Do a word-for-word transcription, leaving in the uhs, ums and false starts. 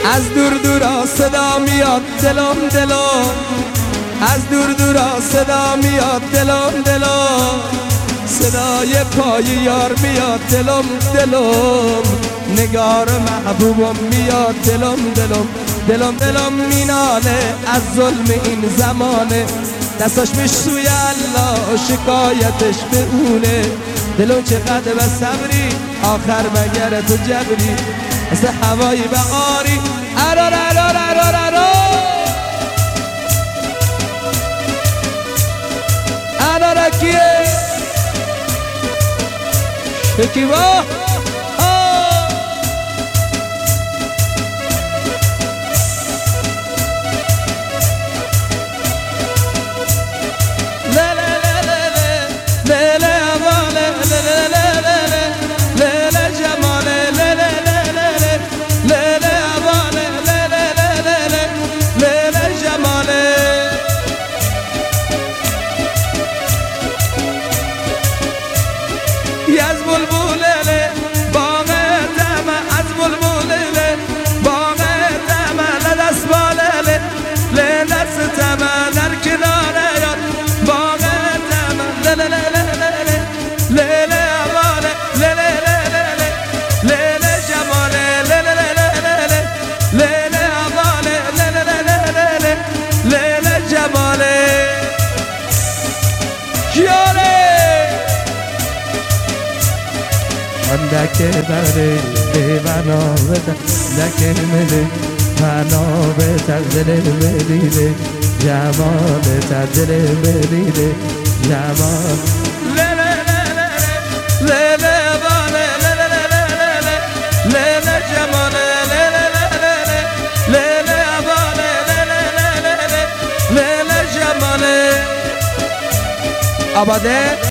از دور دورا صدا میاد دلم دلم، از دور دورا صدا میاد دلم دلم، صدای پای یار میاد دلم دلم، نگار محبوبم میاد دلم دلم، دلم دلم میناله از ظلم این زمانه، دستاش میش سوی الله شکایتش به اونه، دلم چقدر به صبری آخر مگر تو جبری، مثل هوای بهاری ارار ارار ارار ارار ارار کیه شکیبا از بلبله باغ دمه از بلبله باغ دمه لدست بالله لدست دمه در کناره یاد باغ دمه ل ل ل ل ل باله ل ل ل ل ل جماله ل ل ل ل ل باله ل ل ل ل ل جماله کیاره اندک بره بنا بده اندک مده بنا بده دل بریده جمال دل بریده جمال ل ل ل ل ل باله ل ل ل ل ل جمال ل ل ل ل ل باله ل ل ل ل ل جمال آباده